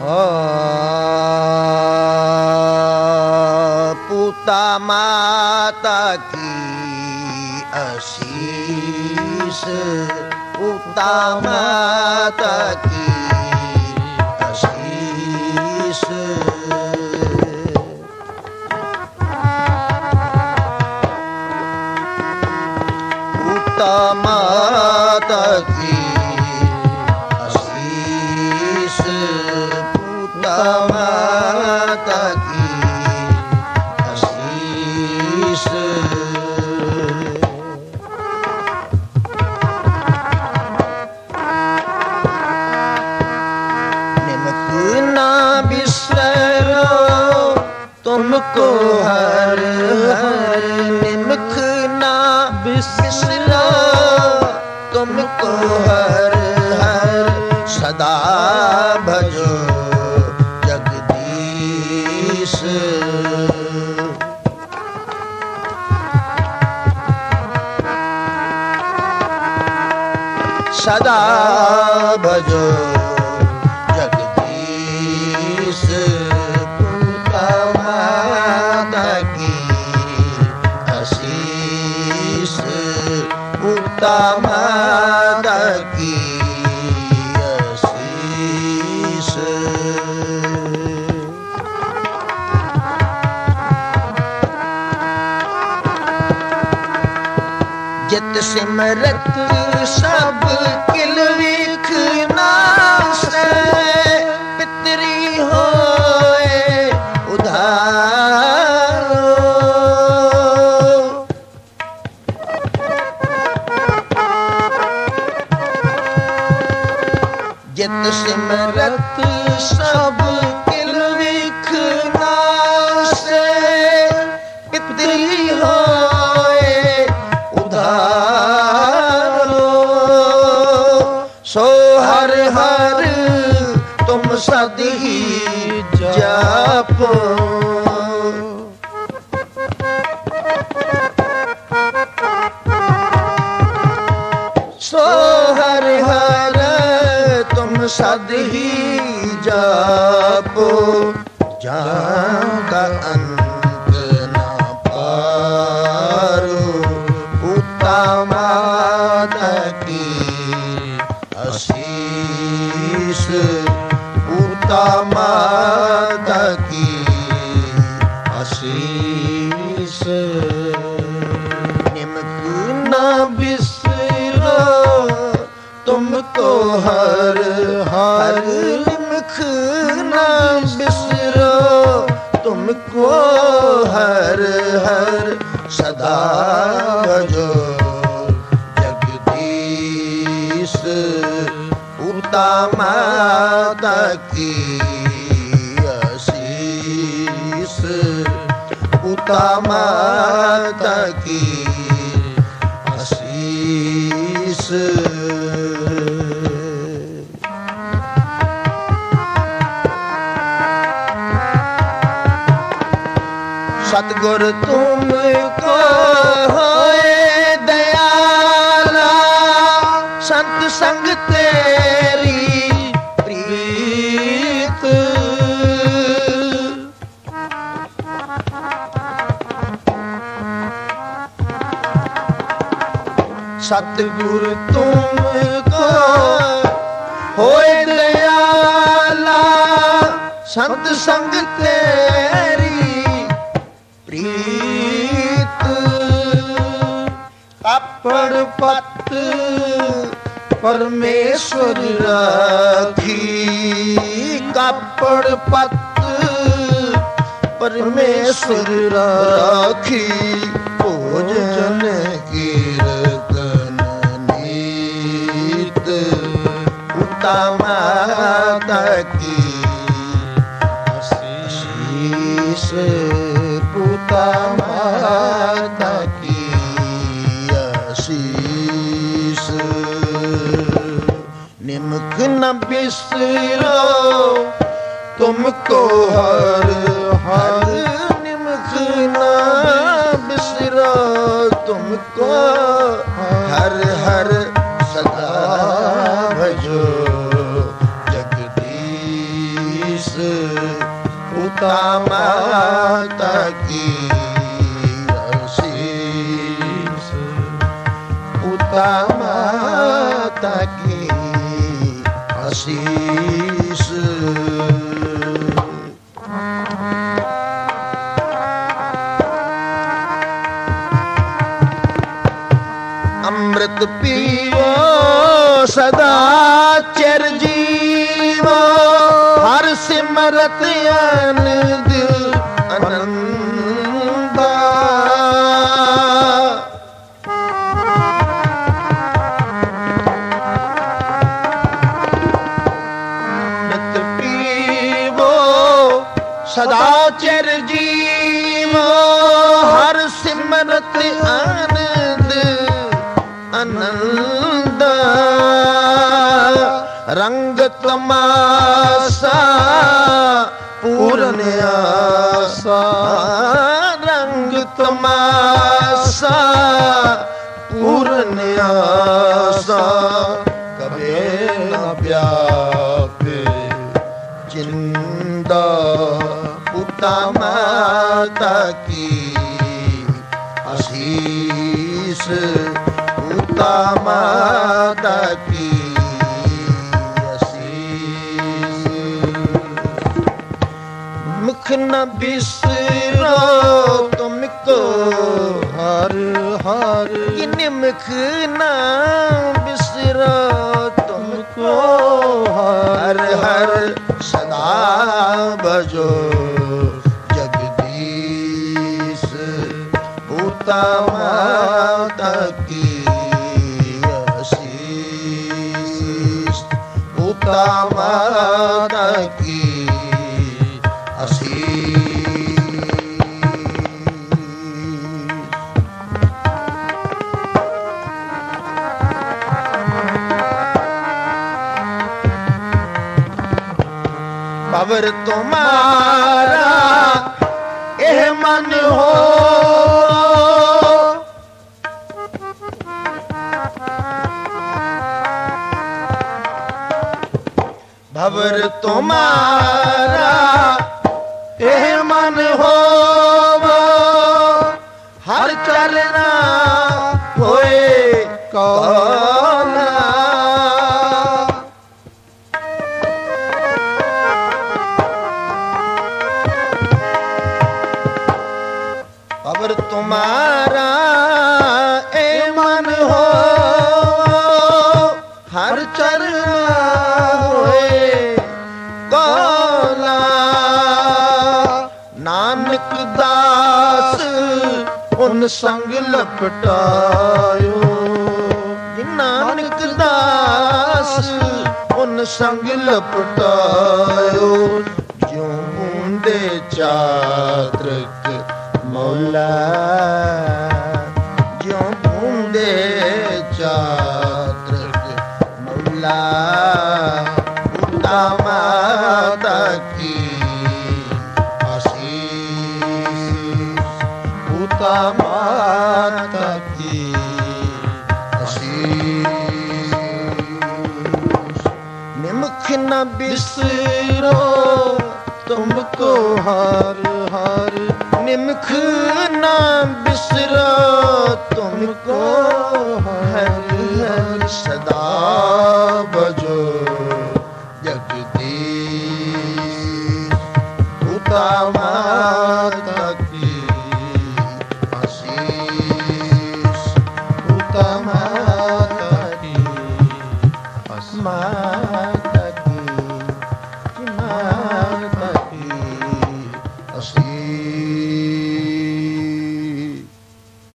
पूता माता की आशीष, पूता माता की आशीष। पूता माता की आशीष, पूता माता की आशीष। निमक ना बिसरो तुमको हर हर, निमक ना बिसरो तुमको हर हर, सदा भजो जगदीश। सदा भजो जगदीश। पूता माता की आशीष, पूता माता की आशीष। जित सिमरत सब किल विखना से, पितरी होए उधारो। जित सिमरत सब किल विखना से, पितरी होए उधारो। सो हर हर तुम सदी जापो, सो हर हर तुम सदी जापो। जाका अंत न पारो, पूता माता की आशीष, पूता माता की आशीष। निमक ना बिसरो तुमको हर हर, निमक ना बिसरो तुमको हर हर, सदा भजो जगदीश। पूता माता की आशीष, पूता माता की आशीष। सतगुर तुमको होए दयाला, संत संग तेरी प्रीत। सतगुर तुमको होए दयाला, संत संग तेरी प्रीत। कापड़ पत परमेश्वर राखी, कापड़ पत परमेश्वर राखी। भोजन कीर्तन नीत, पूता माता की आशीष, पूता माता की आशीष। निमक न बिसरो तुमको हर हर, निमक न बिसरो तुमको हर हर, सदा भजो जगदीश। माता की आशीष। अमृत पीवो सदा चिर जीवो, हर सिमरत आनंद आनंदा। अमृत पीवो सदा चिर जीवो, हर सिमरत आनंद आनंद। रंग तमाशा पूर्ण आशा, रंग तमाशा पूर्ण आशा। कभी न व्यापे चिंदा, पिता माता की आशीष, पिता माता की मुख न बिसरो तुमको हर हर, निमुख न बिसरो तुमको हर हर। सदा भजो जगदीश, पिता माता की आशीष, पिता माता की बाबर तुम्हारा एह मन हो, बाबर तुम्हारा एह मन हो, हर चलना होए कौना। बाबर तुम्हारा ए मन हो, हर चलना होए कौना। नानक दास उन संग लपटायो, नानक दास उन संग लपटायो। ज्यों बूंदे चातृक मौला, ज्यों बूंदे चातृक मौला। पिता माता की पिता माता की आशीष। निमुख न बिसरो तुमको हर हर, निमुख न बिसरो तुमको हर हर। सदा भजो जगदीश, पिता माता की आशीष, पिता